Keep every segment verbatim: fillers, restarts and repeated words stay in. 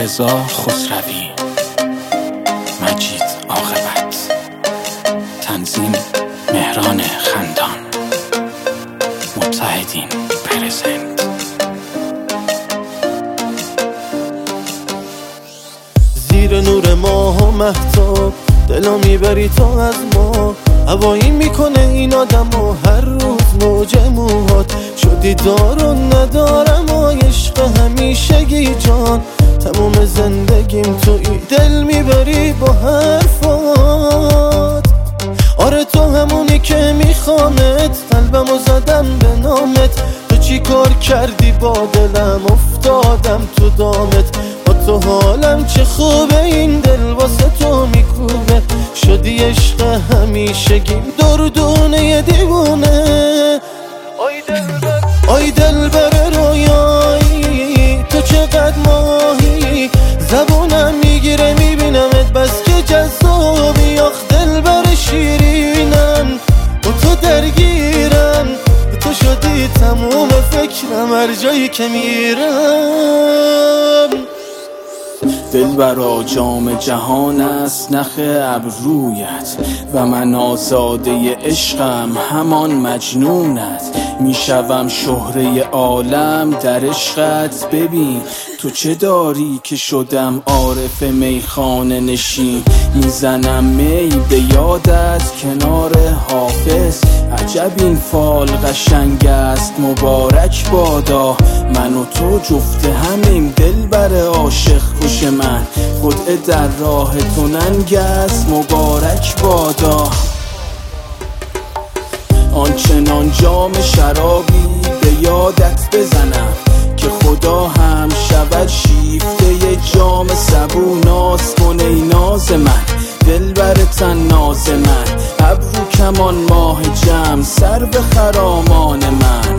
رضا خسروی، مجید عاقبت، تنظیم مهران خندان، متحدین پرزنت. زیر نور ماه و مهتاب دلا میبری تو از ما، هوایی میکنه این آدم و هر روز موج موهات شدی دار و ندارم و عشق همیشگی جان، تموم زندگیم توی دل میبری با حرفات. آره تو همونی که میخوامت، قلبمو زدم به نامت، تو چی کار کردی با دلم افتادم تو دامت، با تو حالم چه خوبه این دل واسه تو میکوبه، شدی عشق همیشگیم دردونه دیوونه. آی دلبر آی دلبر رویایی تو چقدر ماهی، زبونم میگیره میبینمت بس که جذابی، آخ دلبر شیرینم با تو درگیرم، تو شدی تموم فکرم هر جایی که میرم. دلبرا جام جهان است نخ ابرویت و من آزاده عشقم همان مجنونت، میشوم شهره عالم در عشقت. ببین تو چه داری که شدم عارف میخانه نشین، میزنم می به یادت کنار حافظ، عجب این فال قشنگ است مبارک بادا، من و تو جفت همیم دلبر عاشق کش من، خدعه در راه تو ننگ است مبارک بادا. آنچنان جام شرابی به یادت بزنم که خدا هم شود شیفته ی جام سبو، ناز کن ای ناز من دلبر طناز من، ابرو کمان ماه جمع سر به خرامان من.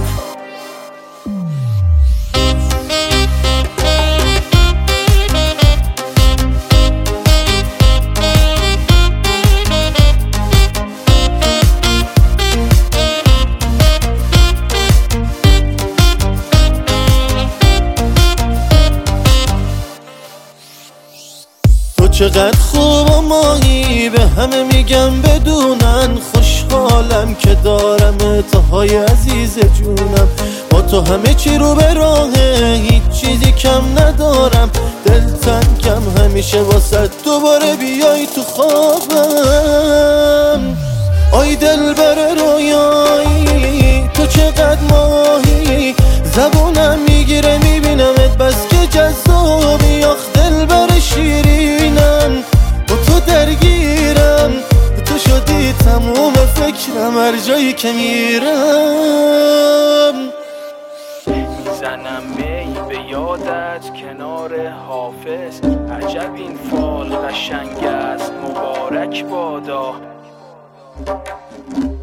چقدر خوب و ماهی به همه میگم بدونن، خوشحالم که دارم تاهای عزیز جونم، با تو همه چی رو به راهه هیچ چیزی کم ندارم، دلتنگم همیشه واسه دوباره بیای تو خوابم. آی دلبر رویایی تو چقدر ماهی، زبونم میگیره میبینمت بس که جذابی، آخ دلبر شیرینم با تو درگیرم، تو شدی تموم فکرم هر جایی که میرم. میزنم می به یادت کنار حافظ، عجب این فال قشنگ است مبارک بادا.